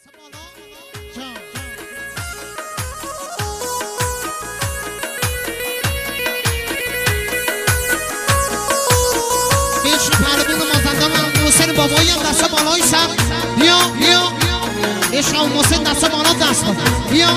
بابایی هم دست بالای سر بیا عشق و محسن دست بالا دست بیا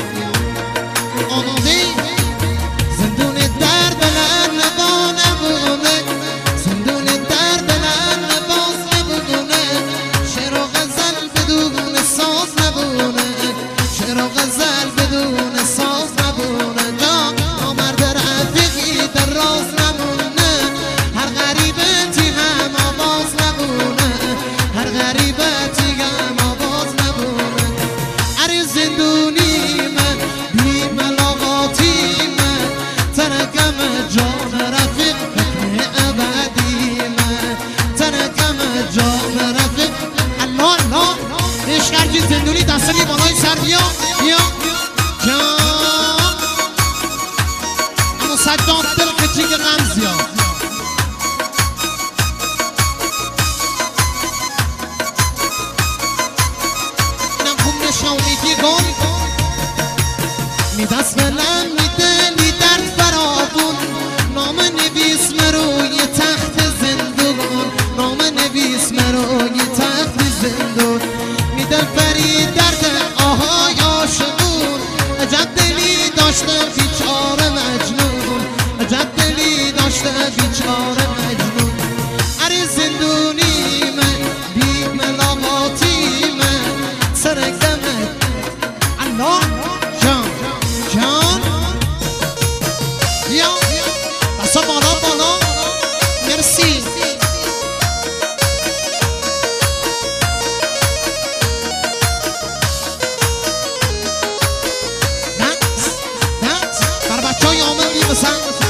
آماده زندون درد بلند نبونه زندون درد بلند باز نبونه شعر و غزل بدون ساز نبونه شعر و غزل بدون ساز نبونه جا آمرد رفیقی در راز نمونه هر غریبتی هم آواز نبونه هر غریبتی هم آواز نبونه اره زندونی من بی ملاقاتی من ترکم جان رفیق حکم ابدی من ترکم جان رفیق الله اشکرگی زندونی دستانی بالای سر بیا جان اما صدام دل کچیگ غم زیاد می دست بلند میدنی درد فرابون نام نویس مروی تخت زندون نام نویس مروی تخت زندون میدن فرید درد آهای عاشقون عجب دلی داشته بیچاره مجنون عجب دلی داشته بیچاره مجنون اره زندونی من بی ملاقاتی من سرگمت الله جان بیا بسا بالا مرسی بر بچه های آمن بیمسن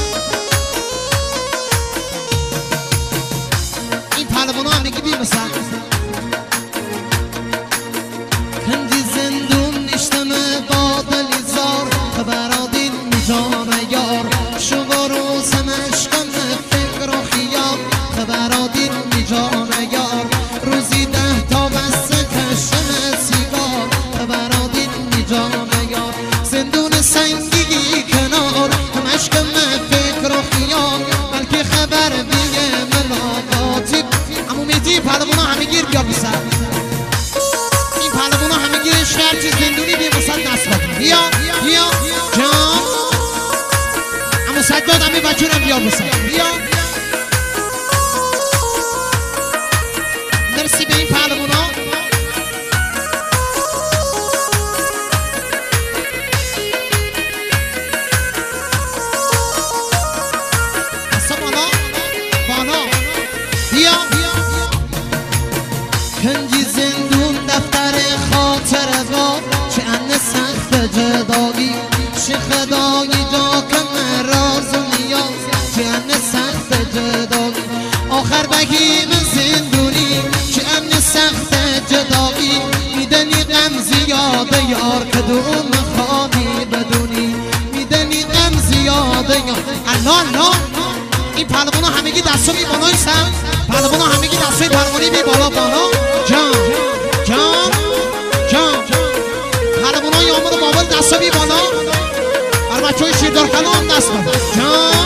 این پهلوان ها همگی بیمسن کندی زندون نشتمه بادلی زار خبرادین میجان یار شما روز مشکم فکر و خیال خبرادین میجان یار روزی 10 تا بس کشم سیگار خبرادین میجان یار زندون سنگی کنار مشکم فکر و خیال بلکه خبر بیه ملاقاتی عمومیتی پهلوانا همه گیر بیا بسر این پهلوانا همه گیر شهرچی زندونی بیا بسر دست بکن بیا جان اما صداد همه بچه رو بیا بسر بیا مرسی به این پهلوانا دستا بالا بیا کنجی زندون دفتر خاطر با چه ان سخت جدایی چه خدایی جا کم راز و نیاز چه ان سخت جدایی آخر بگیم زندونی چه امن سخت جدایی میدنی غم زیاده یار کدوم خواهی بدونی میدنی غم زیاده یار الله این پهلوانا همگی دستو بی بالای سر پهلوانا همگی دستوی پهلوانی بی بالا جان پهلوانا یامون بابل دستو بی بالا بر بچه های شیردارخانه هم دست بده جان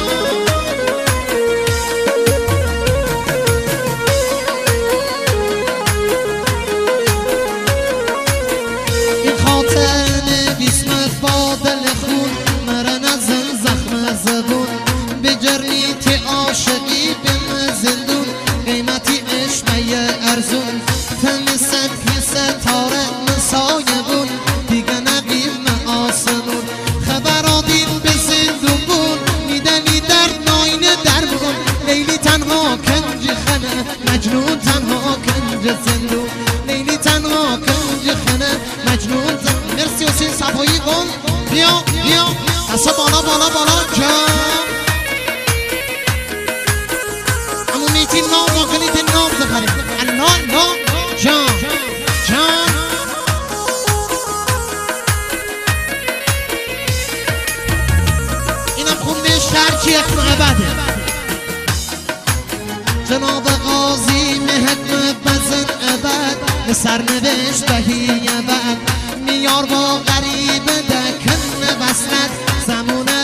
این خاطر نویسمت با دل خون مرن از زخم زبون بجرنیتی عاشقی بم زندون قیمتی عشقه ارزون تمیست پی ستاره مسایه بون دیگه نقیم آسمون خبرادین به زندون بون میدنی درد ناینه در بون لیلی تنها کنج خنه مجنون تنها کنج زندون لیلی تنها کنج خنه مجنون زندون مرسی حسین صفایی کن بیا دستا بالا جان امونیتی نام و کنیتی نام دخاریم الله جان اینم خونده شهر چی اکنو عبده جناب قاضی محکم بزن ابد سرنوشت بهی ابد میار با غریب دکن بسنت زمون